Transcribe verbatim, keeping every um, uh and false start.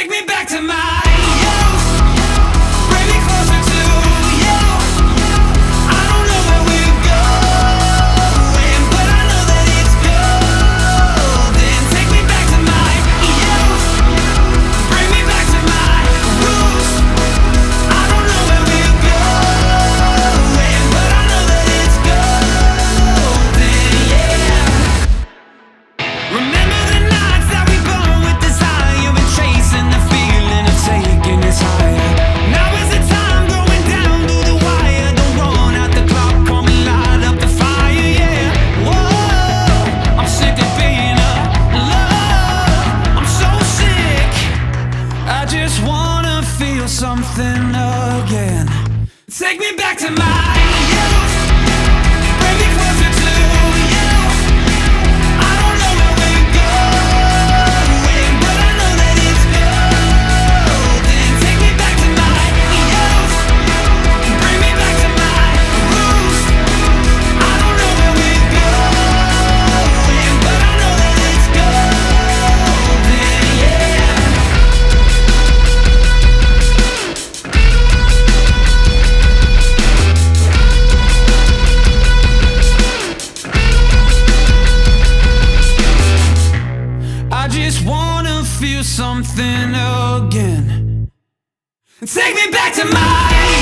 Take me back to my youth. Bring me closer to you. I don't know where we're going, but I know that it's golden. Take me back to my youth. Bring me back to my roots. I don't know where we're going, but I know that it's golden, yeah. Remember the nights that we burned with desire and chasing the feeling of taking us higher. Now is the time going down through the wire. Don't run out the clock, come and light up the fire, yeah. Whoa, I'm sick of being alone. I'm so sick. I just wanna feel something again. Take me back to my youth. Bring me closer to you. I don't know where we're going, but I know that it's golden. Take me back to my youth. Bring me back to my roots. I don't know where we're going, but I know that it's golden, yeah. I just wanna feel something again. Take me back to my